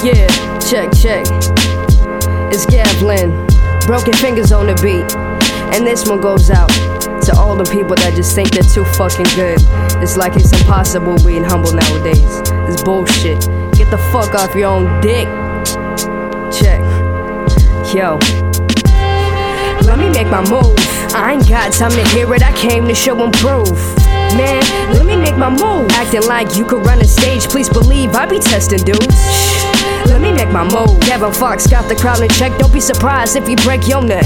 Yeah, check. It's Gavlin, Broken Fingers on the beat. And this one goes out to all the people that just think they're too fucking good. It's like it's impossible being humble nowadays. It's bullshit. Get the fuck off your own dick. Check. Yo, let me make my move. I ain't got time to hear it, I came to show and prove. Man, let me make my move. Acting like you could run a stage, please believe I be testing dudes. Let me make my move. Kevin Fox got the crowd in check, don't be surprised if you break your neck.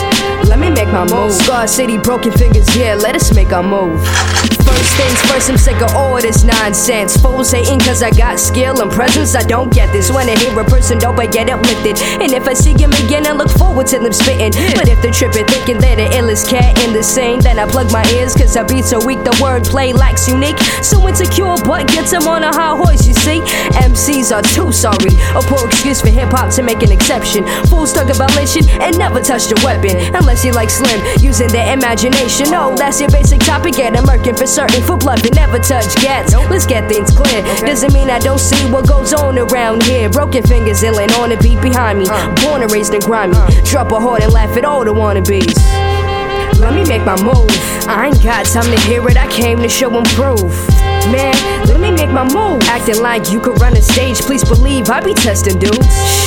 Let me make my move. Scar City, Broken Fingers, yeah, let us make our move. First things first, I'm sick of all this nonsense. Fools hating cause I got skill and presence, I don't get this. When I hear a person dope, I get uplifted. And if I see him again, I look forward to them spitting. But if they're tripping, thinking they're the illest cat in the scene, then I plug my ears cause I beat so weak, the wordplay lacks unique. So insecure, but gets him on a high horse, you see. MCs are too sorry, a poor excuse for hip-hop to make an exception. Fools talk about lynching and never touch the weapon, unless you like Slim, using their imagination. Oh, that's your basic topic, get American for certain. For bluffing, never touch gats. Let's get things clear. Doesn't mean I don't see what goes on around here. Broken Fingers illin' on the beat behind me. Born and raised and grimy. Drop a heart and laugh at all the wannabes. Let me make my move. I ain't got time to hear it, I came to show and prove. Man, let me make my move. Acting like you could run a stage, please believe I be testing dudes.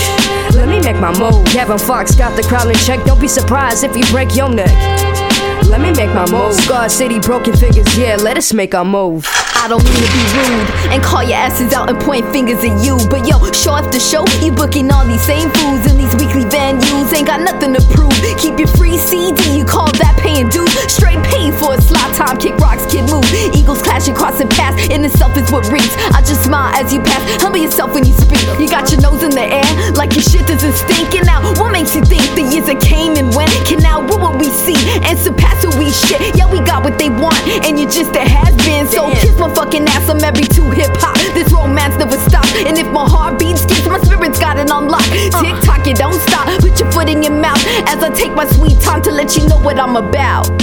Let me make my move. Kevin Fox got the crowd in check, don't be surprised if you break your neck. Let me make my move. Scar City, Broken Fingers, yeah, let us make our move. I don't mean to be rude and call your asses out and point fingers at you, but yo, show after show, you booking all these same fools in these weekly venues. Ain't got nothing to prove. Keep your free CD, you call that paying dues? Straight paid for a slot time, kick rocks, kid move. Eagles clashing, crossing paths, in itself is what reads. I just smile as you pass, humble yourself when you speak. You got your nose in the air, like your shit doesn't stink. And now, what makes you think the years that came and went can now rule what we see and surpass what we shit? Yeah, we got what they want, and you're just a has-been. So kiss my fucking ass, I'm every two hip-hop. This romance never stops, and if my heart beats skips, my spirit's got it unlocked. Tick-tock, you don't stop, put your foot in your mouth as I take my sweet time to let you know what I'm about.